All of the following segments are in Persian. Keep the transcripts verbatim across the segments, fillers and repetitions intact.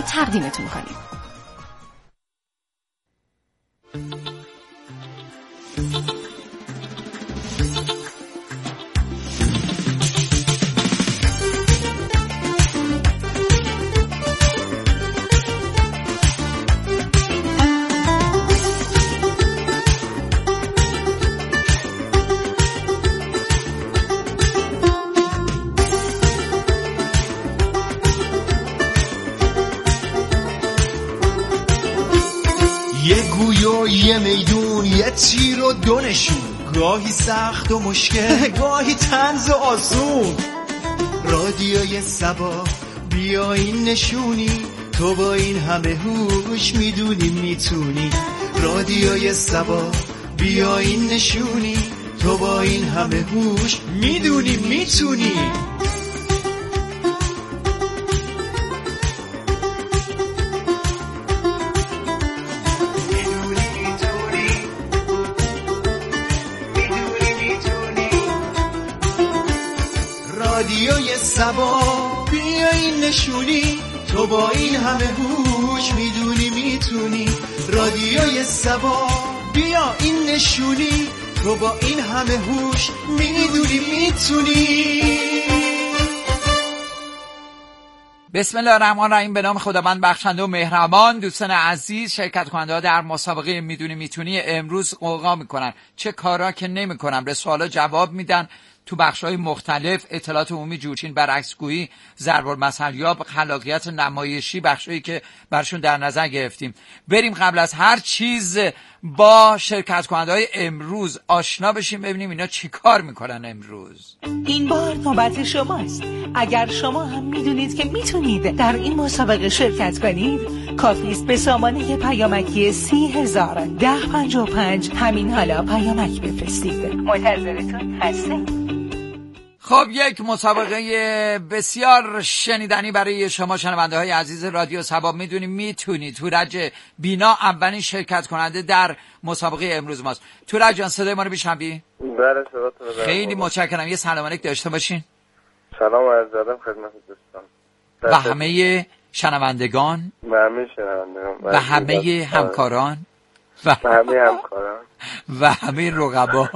تقدیمتون کنیم. یه گوی و یه میدون، یه تیر و دو نشون، گاهی سخت و مشکل، گاهی طنز و آسون. رادیوی سبا بیا این نشونی، تو با این همه هوش میدونی میتونی. رادیوی سبا بیا این نشونی، تو با این همه هوش میدونی میتونی. رادیوی سبا بیا این نشونی، تو با این همه هوش میدونی میتونی. رادیوی سبا بیا این نشونی، تو با این همه هوش میدونی میتونی. بسم الله الرحمن الرحیم. به نام خداوند بخشنده و مهربان. دوستان عزیز، شرکت کننده ها در مسابقه میدونی میتونی امروز قوقا میکنن. چه کارا که نمیکنن، به سوالا جواب میدن، تو بخش‌های مختلف اطلاعات عمومی، جوچین، برعکسگویی، ضرب المثل یاب، خلاقیت نمایشی، بخشایی که برشون در نظر گرفتیم. بریم قبل از هر چیز با شرکت کننده‌های امروز آشنا بشیم، ببینیم اینا چی کار میکنن امروز. این بار نوبت شماست. اگر شما هم میدونید که میتونید در این مسابقه شرکت کنید، کافی است به سامانه پیامکی سی هزار ده پنجاه و پنج همین حالا پیامک بفرستید. منتظرتون هستیم. خب، یک مسابقه بسیار شنیدنی برای شما شنونده های عزیز رادیو سبا میدونیم میتونی. تورج بینا اولین شرکت کننده در مسابقه امروز ماست. تورج جان، صدای ما رو میشنوی؟ بله، صداتون رو دارم. خیلی متشکرم. یه سلام علیک داشته باشین. سلام عرض ادب خدمت دوستان و همه شنوندگان و همه شنوندگان و همه همکاران و همه همکاران و همه رقبا.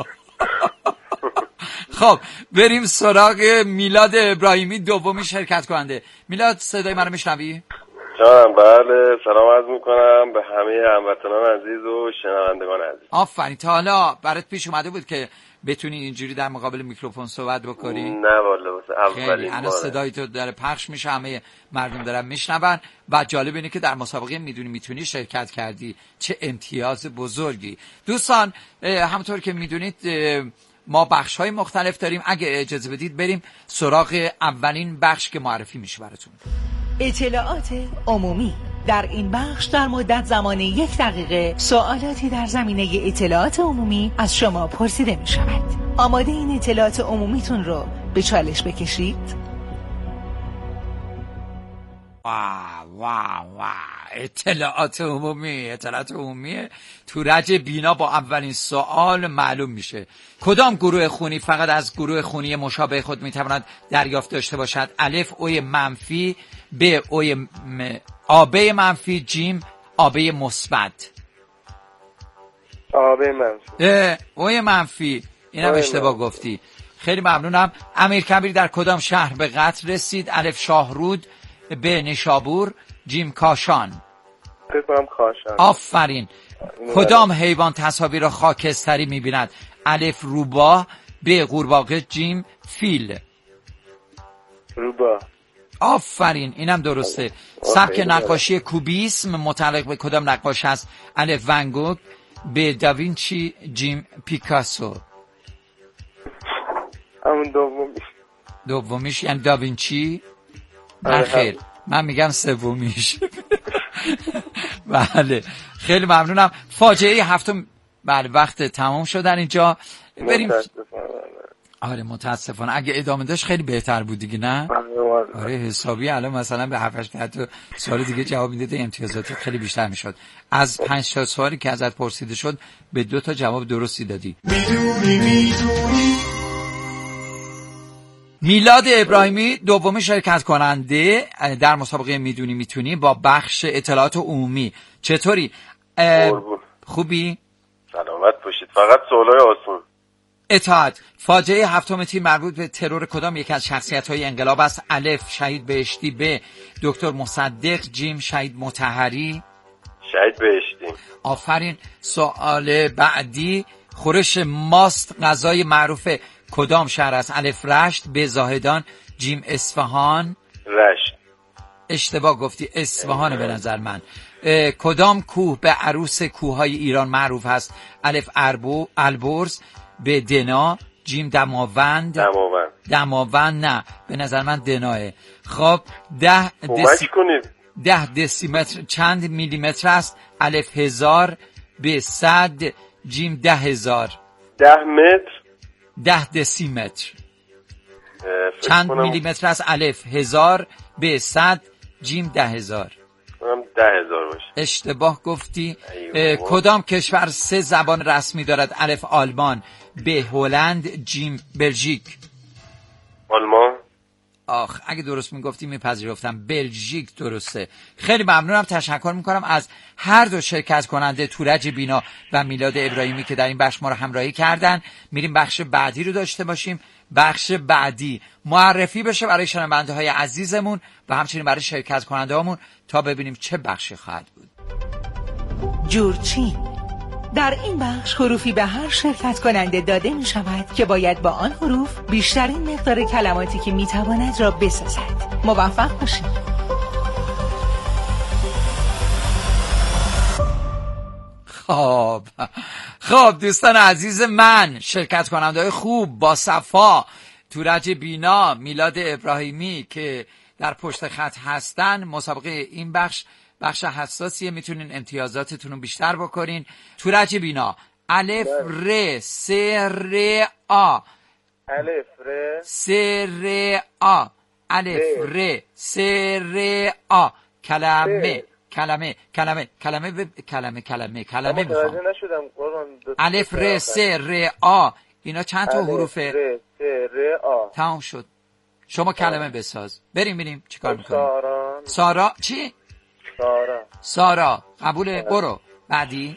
خب بریم سراغ میلاد ابراهیمی، دومی شرکت کننده. میلاد، صدای من رو میشنوی؟ جانم بله، سلام عرض میکنم به همه هموطنان عزیز و شنوندگان عزیز. آفرین. تا حالا برات پیش اومده بود که بتونی اینجوری در مقابل میکروفون صحبت بکنی؟ نه والا، واسه اولین باره. الان صدای تو داره پخش میشه، همه مردم دارن میشنون و جالب اینه که در مسابقه میدونی میتونی شرکت کردی. چه امتیاز بزرگی. دوستان، همونطور که میدونید ما بخش‌های مختلف داریم. اگه اجازه بدید بریم سراغ اولین بخش که معرفی میشه براتون. اطلاعات عمومی. در این بخش در مدت زمان یک دقیقه سوالاتی در زمینه اطلاعات عمومی از شما پرسیده می شود. آماده این اطلاعات عمومیتون رو به چالش بکشید؟ واه واه واه اطلاعات عمومی اطلاعات عمومی تورج بینا با اولین سوال معلوم میشه. کدام گروه خونی فقط از گروه خونی مشابه خود میتواند دریافت داشته باشد؟ الف اوی منفی، ب اوی م... آبه منفی، جیم آبه مثبت. آبه منفی. اوی منفی. اینم اشتباه گفتی. خیلی ممنونم. امیرکبیر در کدام شهر به قتل رسید؟ الف شاهرود، ب نشابور، جیم کاشان. فکر کنم کاشان. آفرین. کدام حیوان تصاویر را خاکستری می‌بیند؟ الف روباه، ب قورباغه، جیم فیل. روباه. آفرین، اینم درسته. سبک نقاشی کوبیسم متعلق به کدام نقاش است؟ الف ون گوگ، ب داوینچی، جیم پیکاسو. همون دومیش. دومیش یعنی داوینچی؟ نه خیر، من میگم سومیش. بله، خیلی ممنونم. فاجعه هفتم. بله، وقت تمام شد در اینجا. بریم. آره متاسفانه. اگه ادامه داشت خیلی بهتر بود دیگه، نه؟ آره حسابی الان مثلا به هفت هشت تا سوال دیگه جواب میداده، امتیازات خیلی بیشتر میشد. از پنج تا سوالی که ازت پرسیده شد به دو تا جواب درستی دادی. میدونی میدونی میلاد ابراهیمی دومین شرکت کننده در مسابقه میدونی میتونی با بخش اطلاعات عمومی. چطوری؟ خوبی؟ سلامت باشید. فقط سوالای آسون. اطاعت. فاجعه هفتم تیر مربوط به ترور کدام یکی از شخصیت‌های انقلاب است؟ الف شهید بهشتی، ب دکتر مصدق، جیم شهید مطهری. شهید بهشتی. آفرین. سوال بعدی، خورش ماست غذای معروف کدام شهر است؟ الف رشت، ب زاهدان، جیم اصفهان. رشت. اشتباه گفتی، اصفهان به نظر من. کدام کوه به عروس کوههای ایران معروف است؟ الف اربو البرز، ب دنا، جیم دماوند. دماوند. دماوند نه، به نظر من دناه. خب ده دسی... ده دسیمتر چند میلیمتر است؟ الف هزار، ب صد، جیم ده هزار. ده متر. ده دسیمتر چند میلیمتر است؟ الف هزار، ب صد، جیم ده هزار. ده هزار باشه. اشتباه گفتی. کدام کشور سه زبان رسمی دارد؟ الف آلمان، ب هلند، جیم بلژیک. آلمان. آخ اگه درست میگفتی میپذیرفتم. بلژیک درسته. خیلی ممنونم، تشکر میکنم از هر دو شرکت کننده، تورج بینا و میلاد ابراهیمی که در این بخش ما رو همراهی کردن. میریم بخش بعدی رو داشته باشیم. بخش بعدی معرفی بشه برای شنونده های عزیزمون و همچنین برای شرکت کننده هامون تا ببینیم چه بخشی خواهد بود. جورچین. در این بخش حروفی به هر شرکت کننده داده می شود که باید با آن حروف بیشترین مقدار کلماتی که می تواند را بسازد. موفق باشید. خب خب دوستان عزیز من، شرکت کننده های خوب با صفا، تورج بینا، میلاد ابراهیمی که در پشت خط هستن، مسابقه این بخش بخش حساسیه، میتونین امتیازاتتون رو بیشتر بکنین. تورج بینا، الف ر س ر آ. الف ر س ر آ. الف ر س ر آ. کلمه کلمه کلمه کلمه ب... کلمه کلمه کلمه میخوام. الف ر س ر آ. اینا چند تا حروفه؟ ر س ر آ. تمام شد. شما کلمه بساز. بریم بریم چیکار میکنیم؟ سارا. سارا چی؟ سارا. سارا قبوله. برو بعدی.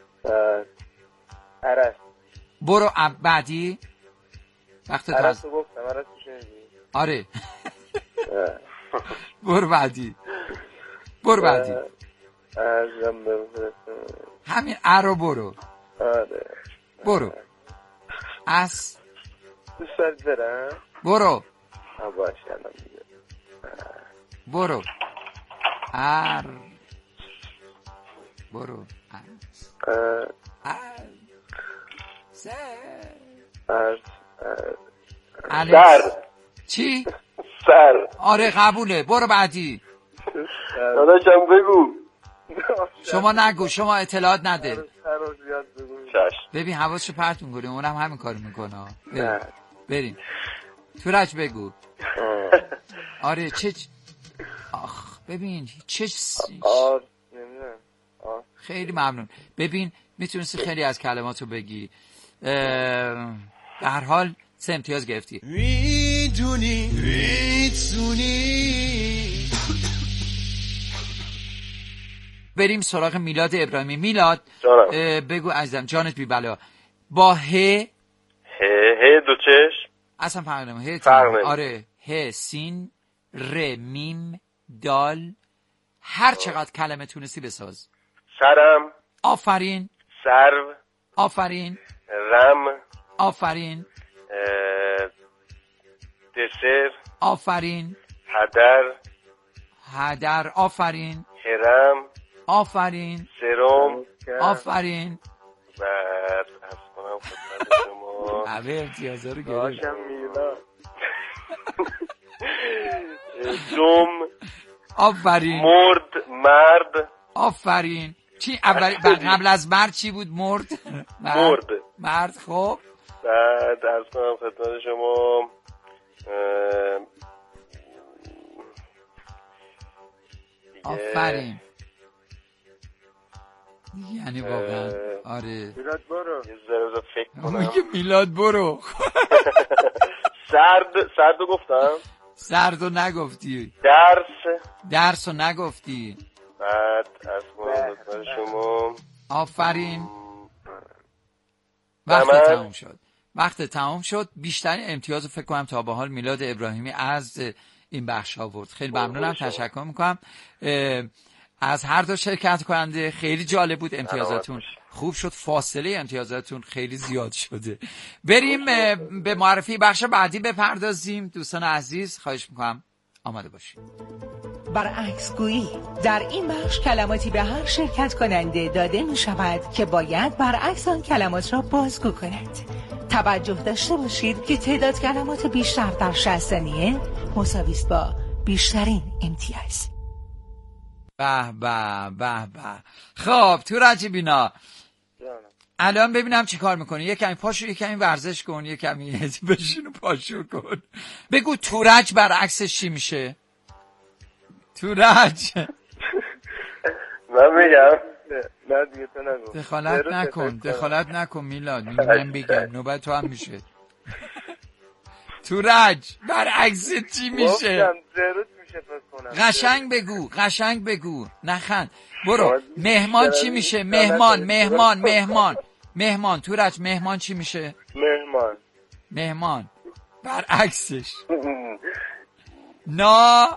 عرس. برو بعدی. وقت تو عرس گفتم. عرس میشه. آره. برو بعدی. برو بعدی. ازم بفرستم. همین ا رو برو. آره. برو. اس. دوست دارید برم؟ برو. ها باشه الان دیگه. برو. ار. برو. ار. ار. سر. ار. سر. چی؟ سر. آره قبوله. برو بعدی. داداشم بگو. شما نگو، شما اطلاعات نده. چشم. ببین حواسشو پرت می‌کنی، اونم همین کارو میکنه. بریم. بریم. تورج بگو. آره چه آخ ببین چه آر نمیدونم. خیلی ممنون. ببین میتونستی خیلی از کلماتو بگی. به هر حال سه امتیاز گرفتی. میدونی میتونی. بریم سراغ میلاد ابراهیمی. میلاد بگو عزیزم، جانت بی بلا. با ه ه ه دو چشم اصلا فرق نمیکنه. ه فرق آره ه سین ر میم دال. هر چقدر کلمه تونستی بساز. سرم. آفرین. سرو. آفرین. رم. آفرین. دسر. آفرین. هدر. هدر. آفرین. هرم. آفرین. سرم. آفرین. بعد از کنم خدمت شما همه امتیازها رو گرفت. داشم میلاد. دوم. آفرین. مرد. مرد. آفرین. چی اول قبل از مرد چی بود؟ مرد. مرد. مرد. خب بعد از کنم خدمت شما آفرین. یعنی واقعا آره. میلاد برو. یه ذره فکر کنم. میگه میلاد برو. سرد سردو گفتم. سردو نگفتی. درس درسو نگفتی. بعد از خدمت شما. آفرین. وقت تمام. تمام شد. وقت تمام شد. بیشترین امتیاز فکر کنم تا به حال میلاد ابراهیمی از این بخش آورد. خیلی ممنونم، تشکر میکنم از هر دو شرکت کننده. خیلی جالب بود، امتیازاتون خوب شد، فاصله امتیازاتون خیلی زیاد شده. بریم به معرفی بخش بعدی بپردازیم. دوستان عزیز خواهش میکنم آماده باشید. برعکس گویی، در این بخش کلماتی به هر شرکت کننده داده می شود که باید برعکس آن کلمات را بازگو کند. توجه داشته باشید که تعداد کلمات بیشتر در شصت ثانیه مساوی است با بیشترین امتیاز. به به به به. خب تورج بینا، الان ببینم چی کار میکنی. یک کمی پاشو، یک کمی ورزش کن، یک کمی بشین و پاشو کن. بگو تورج برعکسش چی میشه؟ تورج من میگم نه دیگه تو نگو. دخالت نکن، دخالت نکن میلاد، میگم بگم نوبت تو هم میشه. تورج برعکس چی میشه؟ قشنگ بگو، قشنگ بگو، نخند. برو. مهمان چی میشه؟ مهمان مهمان مهمان مهمان تورج مهمان چی میشه؟ مهمان مهمان برعکسش نا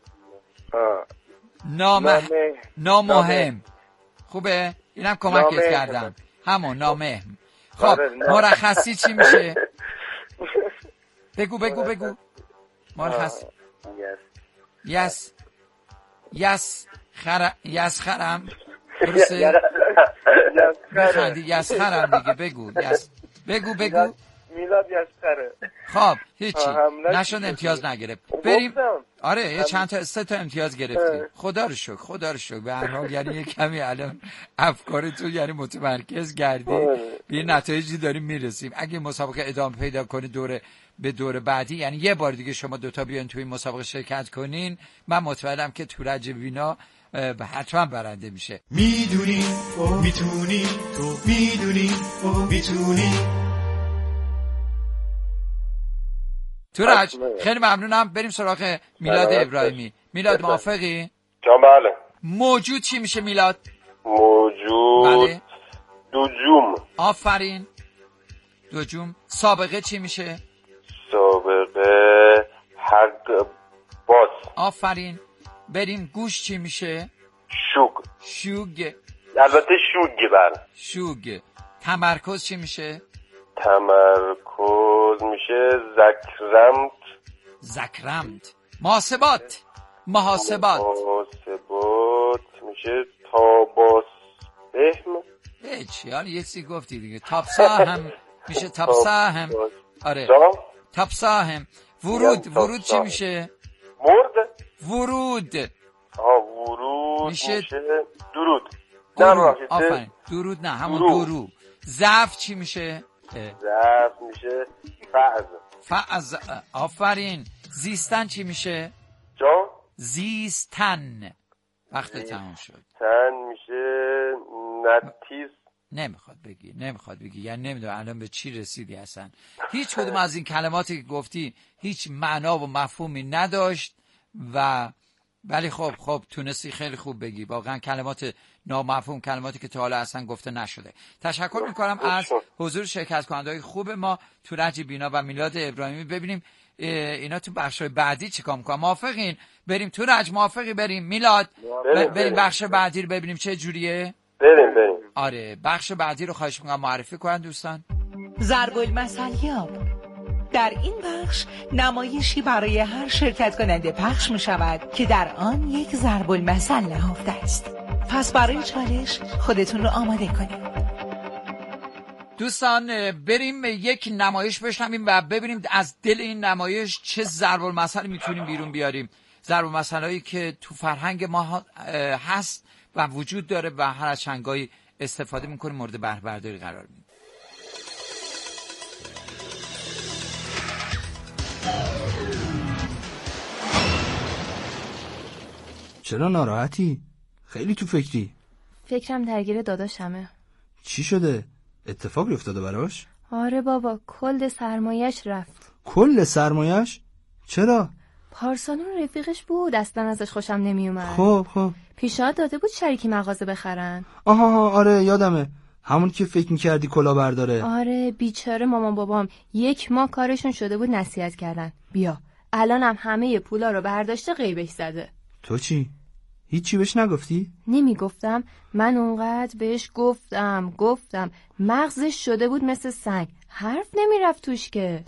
نامه نامهم. خوبه؟ اینم کمکت کردم. همون نامهم. خب مرخصی چی میشه؟ بگو بگو بگو. مرخصی یس یس خر یس خرم. درسته؟ میخندی یس خرم دیگه. بگو یس بگو بگو. میلاد یسخره. خب هیچی نشد، امتیاز نگرفت. بریم. آره یه چند تا سه تا امتیاز گرفتی. خدا رو شکر، خدا رو شکر. به هر حال یعنی یه کمی الان افکار تو یعنی متمرکز گردی، به یه نتایجی داریم میرسیم. اگه مسابقه ادامه پیدا کنه دوره به دور بعدی، یعنی یه بار دیگه شما دوتا بیان توی این مسابقه شرکت کنین، من مطمئنم که تورج وینا حتما برنده میشه. میدونی میتونی تو میدونی میتونی. تورج خیلی ممنونم. بریم سراغ میلاد ابراهیمی. میلاد موافقی؟ جان بله. موجود چی میشه میلاد؟ موجود بله. دوجوم. آفرین. دوجوم. سابقه چی میشه؟ سابقه حق باز. آفرین. بریم. گوش چی میشه؟ شوگ. شوگ. البته شوگی بله. شوگ. تمرکز چی میشه؟ تمرکز میشه زکرمت. زکرمت. محاسبات. محاسبات. محاسبات میشه تاباس بهم. هیچ حالا یه چیزی گفتی دیگه. تابسا هم میشه. تابسا هم. آره تابسا هم. ورود. ورود چی میشه؟ مرد. ورود. آها ورود میشه, میشه درود. درود. آفرین. درود نه همون درود. درو. ضعف چی میشه؟ ضعف میشه فعز. فعز. آفرین. زیستن چی میشه؟ جان زیستن. وقت تمام شد. تن میشه نتیز. نمیخواد بگی، نمیخواد بگی، یعنی نمیدونم الان به چی رسیدی اصلا. هیچ کدوم از این کلماتی که گفتی هیچ معنا و مفهومی نداشت و ولی خب خب تونستی خیلی خوب بگی. واقعا کلمات نامفهوم، کلماتی که تا حالا اصلا گفته نشده. تشکر میکنم از حضور شرکت کننده‌های خوب ما تورج بینا و میلاد ابراهیمی. ببینیم اینا تو بخش بعدی چیکار میکنن. موافقین؟ بریم تورج؟ موافقی بریم؟ میلاد بریم, بریم بخش بعدی رو ببینیم چه جوریه. بریم بریم. آره بخش بعدی رو خواهش میکنم معرفی کنن دوستان. ضرب المثل یاب. در این بخش نمایشی برای هر شرکت کننده پخش می شود که در آن یک ضرب المثل نهفته است. پس برای چالش خودتون رو آماده کنید. دوستان بریم یک نمایش بشنویم و ببینیم از دل این نمایش چه ضرب المثل میتونیم بیرون بیاریم. ضرب المثلایی که تو فرهنگ ما هست و وجود داره و هر از چنگایی استفاده میکنیم، مورد بهره برداری قرار میدیم. چرا ناراحتی؟ خیلی تو فکری. فکرم درگیر داداشمه. چی شده؟ اتفاقی افتاده براش؟ آره بابا، کلد سرمایه‌اش رفت. کل سرمایش؟ چرا؟ پارسانون رفیقش بود، اصلا ازش خوشم نمیومد. خب خب پیشنهاد داده بود شریکی مغازه بخرن. آها آره یادمه، همون که فکر میکردی کلا برداره. آره بیچاره مامان بابام یک ماه کارشون شده بود نصیحت کردن. بیا الانم همه پولا رو برداشته غیبش زده. تو چی؟ هیچی بهش نگفتی؟ نمیگفتم، من اونقدر بهش گفتم گفتم مغزش شده بود مثل سنگ، حرف نمیرفت توش که.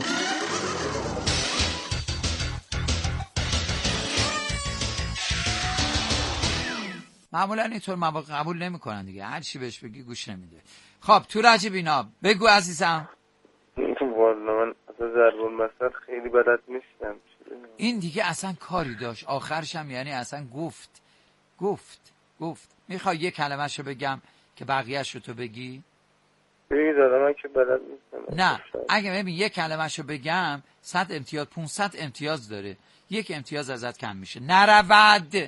معمولا اینطور مواقع قبول نمیکنن دیگه، هر چی بهش بگی گوش نمیده. خب تورج بینا بگو عزیزم. والا من اصلا ضرب المثل خیلی بلد نیستم. این دیگه اصلا کاری داشت، آخرش هم یعنی اصلا گفت گفت گفت میخوای یه کلمه‌شو بگم که بقیه‌شو تو بگی؟ بگی دادم من که بلد نیستم. نه اگه ببین یه کلمه‌شو بگم صد امتیاز پانصد امتیاز داره، یک امتیاز ازت کم میشه. نرود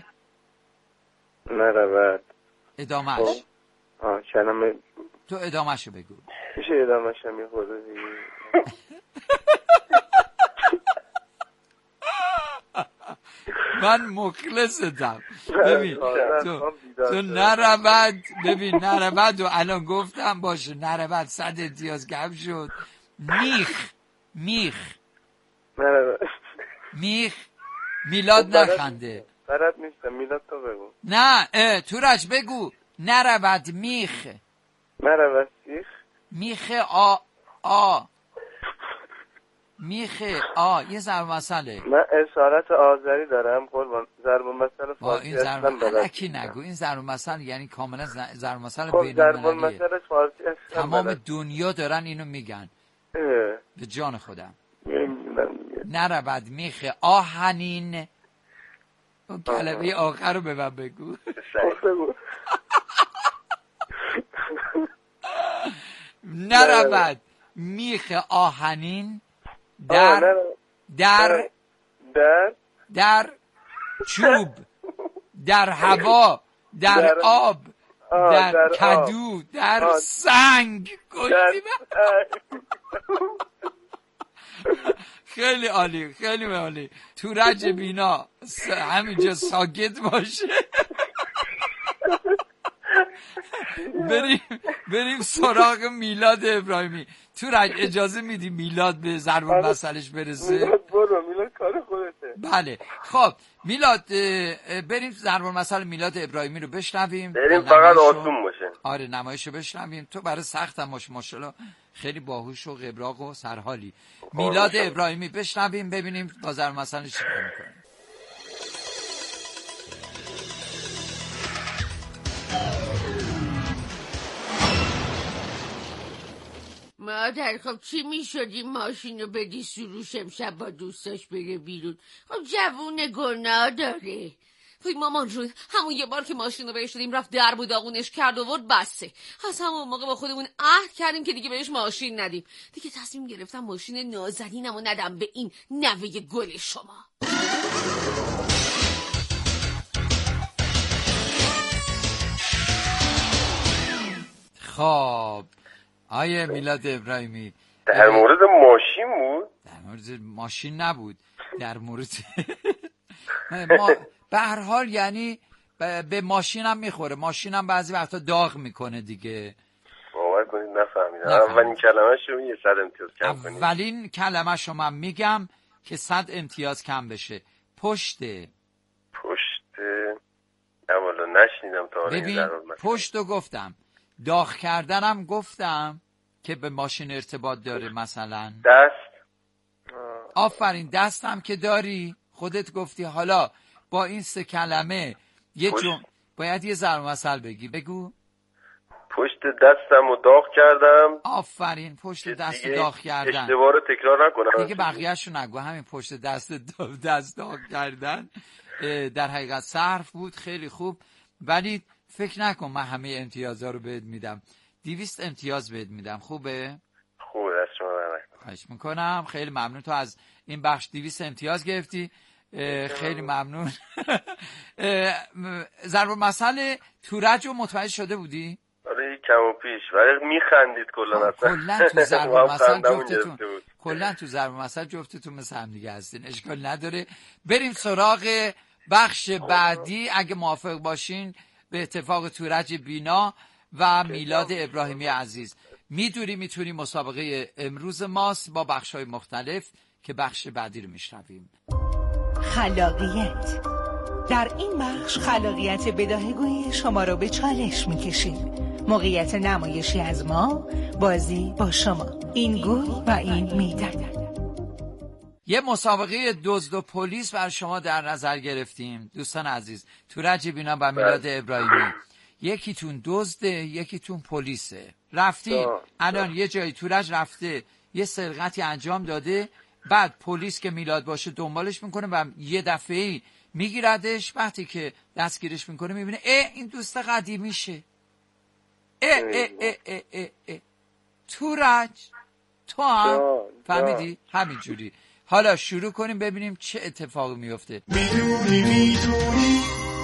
نرود ادامهش. آه کلمه تو ادامه‌شو بگو. میشه ادامه‌ش هم یه خورده دیگه؟ من مخلصتم. ببین تو, تو نرود، ببین نرود و الان گفتم باشه نرود صد امتیاز کم شد. میخ میخ نرود میخ میلاد نخنده. بلد نیستم. میلاد تو بگو. نه تورج بگو. نرود میخ. نرود سیخ. میخ آ آ میخه آ یه ضرب مسئله. من اصالت آذری دارم قربان. ضرب مسئله فارسی این ضرب الکی نگو. این ضرب مسئله یعنی کاملا ضرب مسئله بین‌المللیه. ضرب فارسی تمام دنیا دارن اینو میگن. به جان خودم. نرود میخه آهنین. اون کلمه آخر رو به من بگو. نرود میخ آهنین در در در در چوب، در هوا، در آب، در کدو، در سنگ. خیلی عالی، خیلی عالی. تورج بینا همینجا ساکت باشه. بریم بریم سراغ میلاد ابراهیمی. تورج اجازه میدی میلاد به ضرب المثلش برسه؟ میلاد برو، میلاد کار خودته. بله خب میلاد بریم ضرب المثل میلاد ابراهیمی رو بشنویم. بریم فقط آسون باشه. آره نمایشو بشنویم. تو برای سختم باش ماشاءالله خیلی باهوش و قبراق و سرحالی. میلاد ابراهیمی بشنویم ببینیم با ضرب المثل چی کار میکنه. مادر خب چی میشد این ماشین رو بدی سروش امشب با دوستاش بره بیرون؟ خب جوون گناه داره. وای مامان جون همون یه بار که ماشین رو بهش دادیم رفت درب و داغونش کرد و ورد بسه. از همون موقع با خودمون عهد کردیم که دیگه بهش ماشین ندیم. دیگه تصمیم گرفتم ماشین نازنینمو ندم به این نوه گل شما. خب آیه میلاد ابراهیمی در مورد ماشین بود؟ در مورد ماشین نبود، در مورد ما به هر حال یعنی به ماشین هم میخوره. ماشین هم بعضی وقتا داغ میکنه دیگه. باور کنید نفهمیدم. اولین کلمه شو میگه صد امتیاز کم کنید. اولین کلمه شو من میگم که صد امتیاز کم بشه. پشت پشت اولا نشنیدم تا حالا. ببین پشتو گفتم، داغ کردنم گفتم که به ماشین ارتباط داره. مثلا دست. آفرین دستم که داری خودت گفتی. حالا با این سه کلمه یه جمله باید یه ضرب المثل بگی. بگو. پشت دستم رو داغ کردم. آفرین پشت دست داغ کردن. اشتباه رو تکرار نکنم دیگه بقیه‌شو نگو. همین پشت دست دست داغ کردن در حقیقت صرف بود. خیلی خوب. ولی فکر نکن من همه امتیازها رو بهت میدم. دویست امتیاز بهت میدم. خوبه؟ خوبه دست شما برنک. خواهش میکنم. خیلی ممنون. تو از این بخش دویست امتیاز گرفتی. خیلی ممنون. ضرب المثل تورج رو متوجه شده بودی؟ آره کم و پیش ولی میخندید کلن اصلا. کلن تو ضرب المثل جفتتون کلا تو ضرب المثل جفتتون مثل هم دیگه هستین، اشکال نداره. بریم سراغ بخش بعدی اگه موافق باشین، به اتفاق تورج بینا و میلاد ابراهیمی عزیز. میدونی میتونی مسابقه امروز ماست با بخش‌های مختلف که بخش بعدی رو میشنویم. خلاقیت. در این بخش خلاقیت بداهه‌گویی شما رو به چالش میکشیم. موقعیت نمایشی از ما، بازی با شما، این گوی و این میدان. یه مسابقه دزد و پلیس بر شما در نظر گرفتیم دوستان عزیز. تورج بینا و میلاد ابراهیمی، یکیتون دزده یکیتون پلیسه. رفتیم الان یه جایی تورج رفته یه سرقتی انجام داده، بعد پلیس که میلاد باشه دنبالش میکنه و یه دفعه‌ای میگیردش. وقتی که دستگیرش میکنه میبینه اه این دوست قدیمیشه. اه اه اه اه اه اه. تورج تو هم فهمیدی؟ همین جوری. حالا شروع کنیم ببینیم چه اتفاقی میفته. میدونی میدونی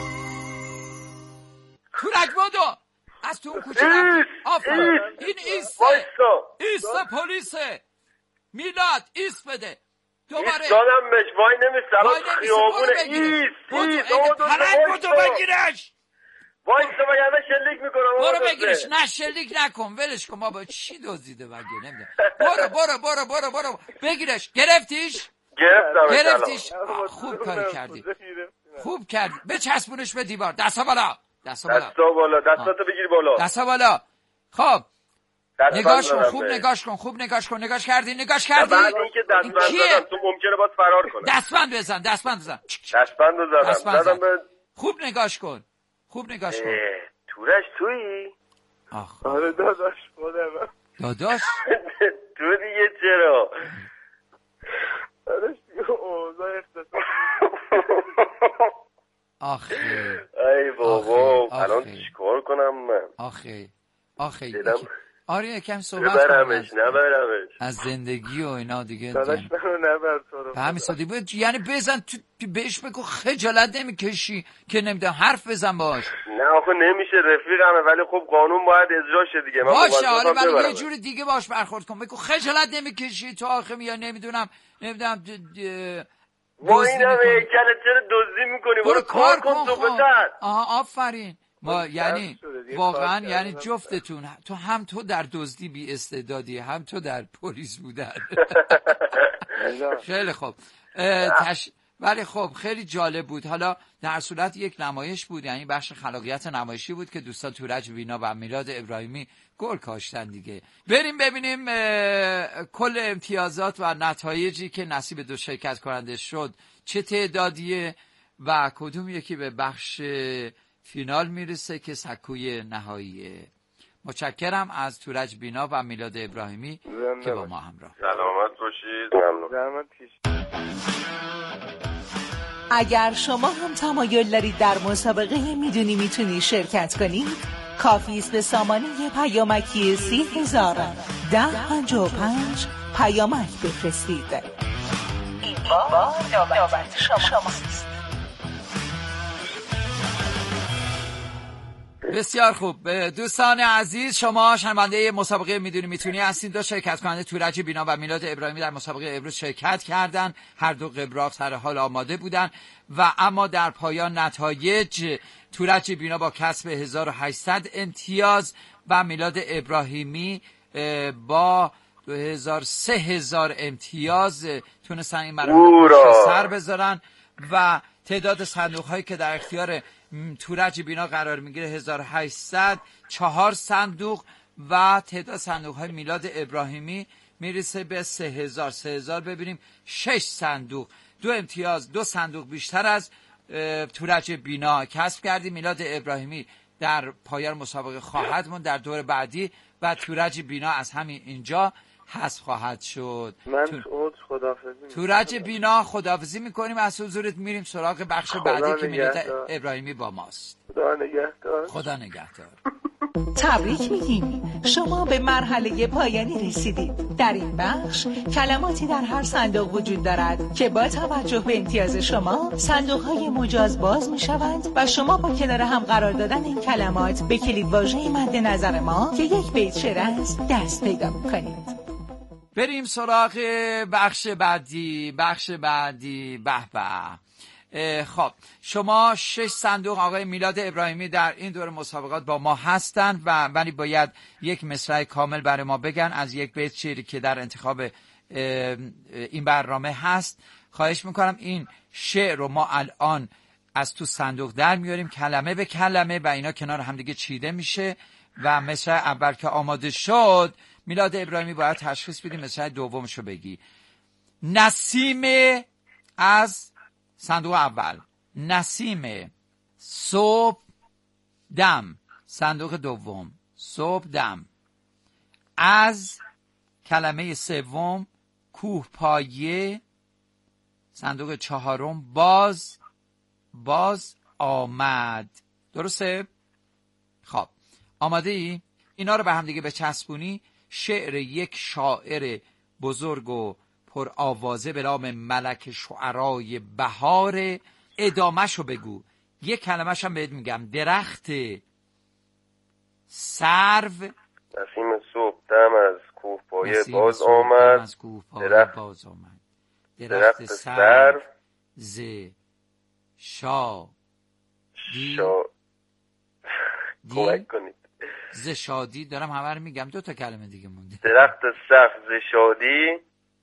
تورج بودو از تو اون کوچه رفتی. آفرین. این ایسته ایسته پلیسه. میلاد ایست بده دوباره. ایستادم بهش وای نمیستم خیابونه. ایست ایست پرند بودو بگیرش. وای سا بگرده شلیک میکنم. برو بگیرش. نه شلیک نکن ولش کن. ما با چی دزدیده بگیر نمیدونم. برو برو برو برو برو بگیرش. گرفتیش؟ گرفتم. گرفتیش. خوب کاری کردی. خوب کردی. بچسبونش به دیوار. دستا بالا. دستا بالا. دستا بالا. دستاتو بگیر بالا. دستا بالا. خب نگاش کن. خوب نگاش کن. خوب نگاش کن. نگاش کردی؟ نگاش کردی؟ بعد اینکه دستبند بزن تو ممکنه باز فرار کنه. دستبند بزن. دستبند بزن. دستبند بزن. زدم به خوب نگاش کن. خوب نگاش کن. تورج تویی؟ آخ. آره داداش خودم. داداش؟ تو دیگه چرا؟ داداش دیگه اوضاع اقتصاد. آخه. ای بابا الان چیکار کنم من؟ آخه. آخه. آره یکم صحبت نبرمش نبرمش از زندگی و اینا دیگه. داداش منو نبر تو رو. به همین سادگی بود. یعنی بزن تو بهش بگو خجالت نمیکشی که نمیدونم حرف بزن باش. نه آخه نمیشه رفیقمه ولی خب قانون باید اجرا شه دیگه. من باشه حالا ولی یه جوری دیگه باش برخورد کن. بگو خجالت نمیکشی تو آخه میای نمیدونم نمیدونم ما این همه هیکلت چرا دزدی میکنی؟ برو کار کن تو بزن. آها آفرین. ما یعنی واقعا یعنی جفتتون تو هم تو در دزدی بی استعدادی هم تو در پلیس بودن. خیلی خوب تش... ولی خب خیلی جالب بود. حالا در صورت یک نمایش بود، یعنی بخش خلاقیت نمایشی بود که دوستان تورج بینا و میلاد ابراهیمی گل کاشتن دیگه. بریم ببینیم کل امتیازات و نتایجی که نصیب دو شرکت کننده شد چه تعدادیه و کدوم یکی به بخش فینال میرسه که سکوی نهاییه. متشکرم از تورج بینا و میلاد ابراهیمی که با ما همراه. سلامت باشید. ممنون. اگر شما هم تمایل دارید در مسابقه میدونی میتونی شرکت کنید، کافی است به سامانه پیامکی سی هزار ده پنجاه و پنج پیامک بفرستید. این بار نوبت شماست. بسیار خوب دوستان عزیز، شما شنونده مسابقه میدونی میتونی هستید. دو شرکت کننده تورج بینا و میلاد ابراهیمی در مسابقه امروز شرکت کردن. هر دو قبراق سر حال آماده بودن و اما در پایان نتایج تورج بینا با کسب هزار و هشتصد امتیاز و میلاد ابراهیمی با سه هزار امتیاز تونستن این مرحله سر بذارن و تعداد صندوق هایی که در اختیار تورج بینا قرار میگیره هزار و هشتصد، چهار صندوق و تعداد صندوق های میلاد ابراهیمی میرسه به سه هزار. سه هزار ببینیم شش صندوق، دو امتیاز، دو صندوق بیشتر از تورج بینا کسب کردی. میلاد ابراهیمی در پایان مسابقه خواهد موند در دور بعدی و تورج بینا از همین اینجا حذف خواهد شد. من تو... خداحافظی تورج بینا خداحافظی میکنیم از حضورت. میریم سراغ بخش بعدی که میلاد ابراهیمی با ماست. خدا نگهدار. خدا نگهدار. تبریک میگیم، شما به مرحله پایانی رسیدید. در این بخش کلماتی در هر صندوق وجود دارد که با توجه به امتیاز شما صندوق‌های مجاز باز میشوند و شما با کنار هم قرار دادن این کلمات به کلید واژه مد نظر ما که یک بیت شعر است دست پیدا میکنید. بریم سراغ بخش بعدی. بخش بعدی به به. خب شما شش صندوق آقای میلاد ابراهیمی در این دور مسابقات با ما هستند و ولی باید یک مصرع کامل برای ما بگن از یک بیت شعری که در انتخاب این برنامه هست. خواهش میکنم این شعر رو ما الان از تو صندوق در میاریم کلمه به کلمه و اینا کنار همدیگه چیده میشه و مصرع اول که آماده شد میلاد ابراهیمی باید تشخیص بدیم مصرع دومشو بگی. نسیم از صندوق اول، نسیم صبح دم صندوق دوم، صبح دم. از کلمه سوم کوه پایه صندوق چهارم، باز باز آمد. درسته؟ خب آماده ای؟ اینا رو به هم دیگه بچسبونی. شعر یک شاعر بزرگ و پر آوازه به نام ملک شعرای بهار. ادامه‌شو بگو. یک کلمه‌ش هم بهت میگم. درخت سرو نسیم صبح دم از کوه پایه باز آمد. از کوه پایه باز آمد. درخت سرو ز شا دی شا کمک کنید. ز شادی دارم همه رو میگم. دو تا کلمه دیگه مونده. درخت سرو ز شادی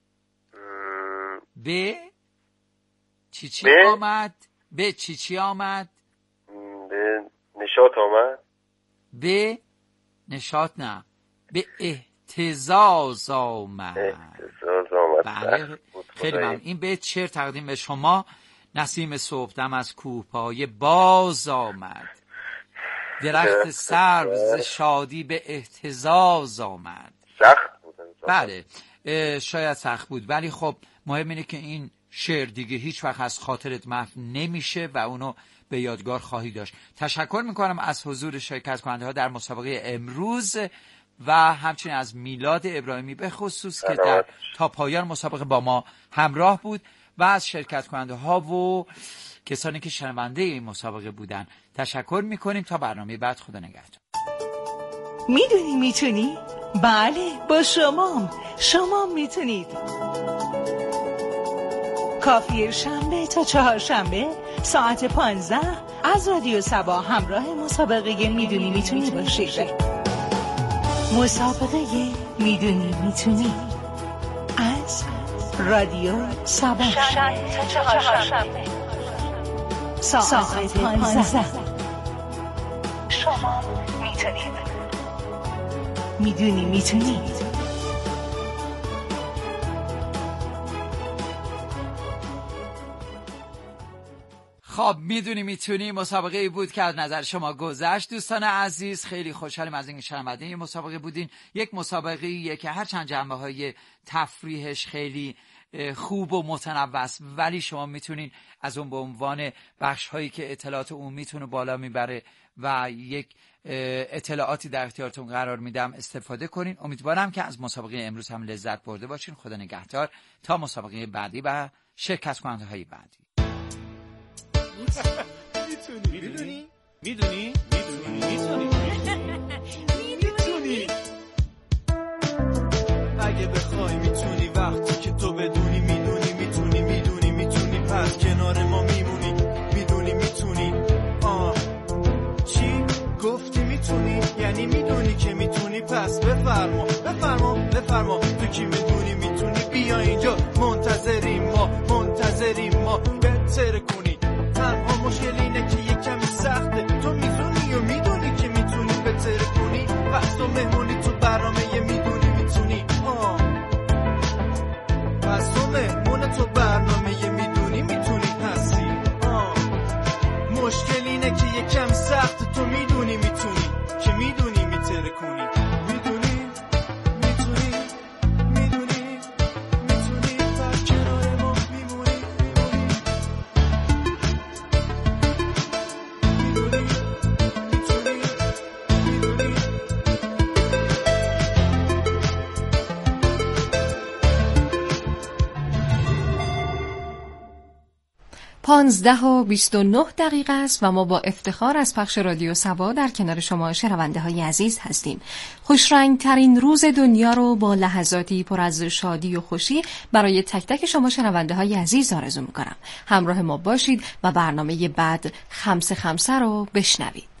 به چی چی به؟ آمد. به چی چی آمد. به نشاط آمد. به نشاط نه، به اهتزاز آمد. اهتزاز آمد. بله خیلی ممنون. این بیت شعر تقدیم به شما. نسیم صبحدم از کوه پایه باز آمد. درخت سرو ز شادی به اهتزاز آمد. سخت بود. بله شاید سخت بود ولی خب مهم اینه که این شعر دیگه هیچ وقت از خاطرت محو نمیشه و اونو به یادگار خواهی داشت. تشکر میکنم از حضور شرکت کننده ها در مسابقه امروز و همچنین از میلاد ابراهیمی به خصوص که در تا پایان مسابقه با ما همراه بود و از شرکت کننده ها و کسانی که شنونده این مسابقه بودن تشکر میکنیم. تا برنامه بعد خدا نگهدار. میدونی میتونی؟ بله با شما شما میتونید. کافیه شنبه تا چهارشنبه ساعت پانزده از رادیو سبا همراه مسابقه میدونی میتونی باشید. مسابقه میدونی میتونی از رادیو سبا شنبه تا چهارشنبه ساعت پانزده. شما میتونید. میدونی میتونید. خب میدونی میتونی مسابقه ای بود که از نظر شما گذشت. دوستان عزیز خیلی خوشحالم از اینکه شنونده این مسابقه بودین. یک مسابقه ایه که هرچند جنبه های تفریحش خیلی خوب و متنوع است ولی شما میتونین از اون به عنوان بخش هایی که اطلاعات عمومیتون رو بالا میبره و یک اطلاعاتی در اختیارتون قرار میدم استفاده کنین. امیدوارم که از مسابقه امروز هم لذت برده باشین. خدا نگهدار تا مسابقه بعدی و شرکت کننده های بعدی. میتونی میدونی میدونی میدونی میتونی اگه بخوای میتونی وقتی که تو بدونی میدونی میتونی میدونی میتونی پس کنار ما میمونی میدونی میتونی آه چی گفتی میتونی یعنی میدونی که میتونی پس بفرما بفرما بفرما تو کی میدونی میتونی بیا اینجا منتظریم ما منتظریم ما بهتر کنی. تنها مشکل اینه که یه کمی سخته تو میتونی و میدونی که میتونی بهتر کنی پس تو مهمونی تو برنامه یه میدونی میتونی آه پس تو مهمون تو برنامه یه میدونی میتونی هستی آه مشکل اینه که یه کم سخت تو میدونی میتونی که میدونی میتر کنی میدونی میتونی میدونی پانزده و بیست و نه دقیقه است و ما با افتخار از پخش رادیو سبا در کنار شما شنونده های عزیز هستیم. خوشرنگ ترین روز دنیا رو با لحظاتی پر از شادی و خوشی برای تک تک شما شنونده های عزیز آرزو میکنم. همراه ما باشید و برنامه بعد خمسه خمسه رو بشنوید.